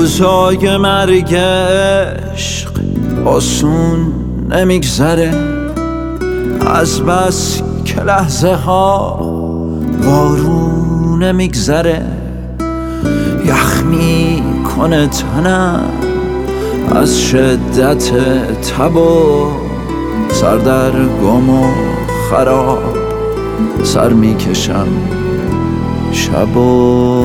روزای مرگ عشق آسون نمیگذره، از بس که لحظه ها بارون نمیگذره. یخ میکنه تنم از شدت تب و سردرگم و خراب، سر میکشم شب و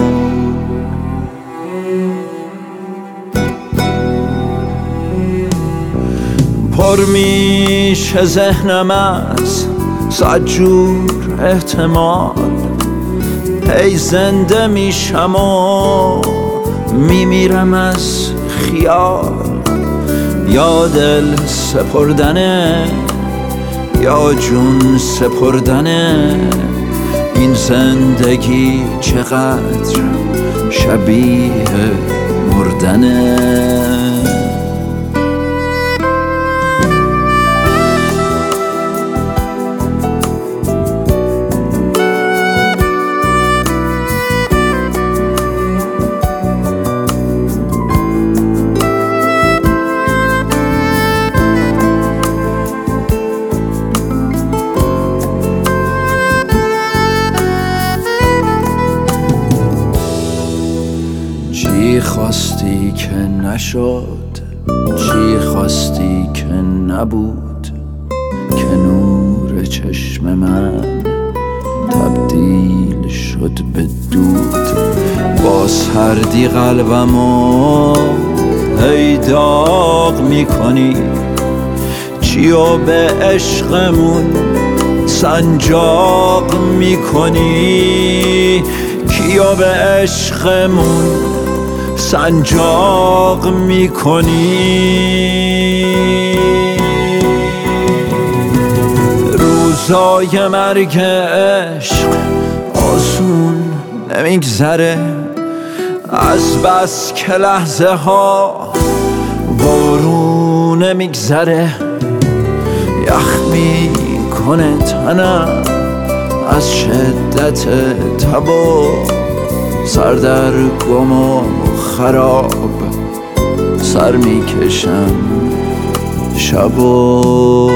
پر میشه ذهنم از صد جور احتمال. ای زنده میشم و میمیرم از خیال، یا دل سپردنه یا جون سپردنه. این زندگی چقدر شبیه مردنه. چی خواستی که نشد، چی خواستی که نبود، که نور چشم من تبدیل شد به دود. با سردی قلبمو ای داغ میکنی، چیو به عشقمون سنجاق میکنی، کیو به عشقمون سنجاق میکنی. روزای مرگ عشق آسون نمیگذره، از بس که لحظه ها بارون نمیگذره. یخ میکنه تنم از شدت تب و سردرگم و خراب، سر میکشم شب و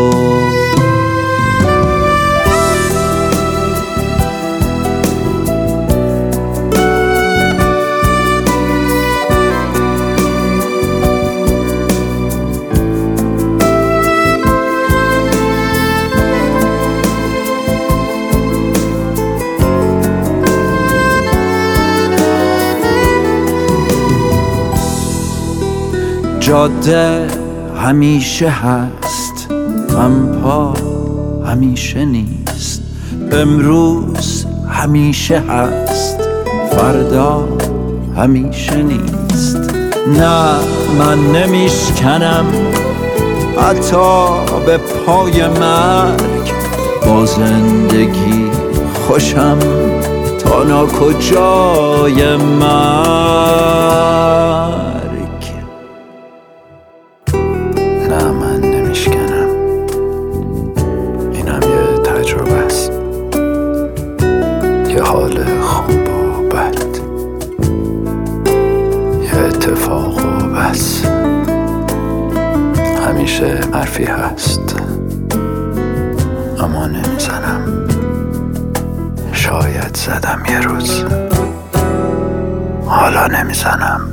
جاده همیشه هست، پا همیشه نیست. امروز همیشه هست، فردا همیشه نیست. نه من نمیشکنم حتی به پای مرگ، با زندگی خوشم تا ناکجای مرگ. نه من نمیشکنم، اینم یه تجربه است، یه حال خوب و بد، یه اتفاق و بس. همیشه حرفی هست اما نمیزنم، شاید زدم یه روز، حالا نمیزنم.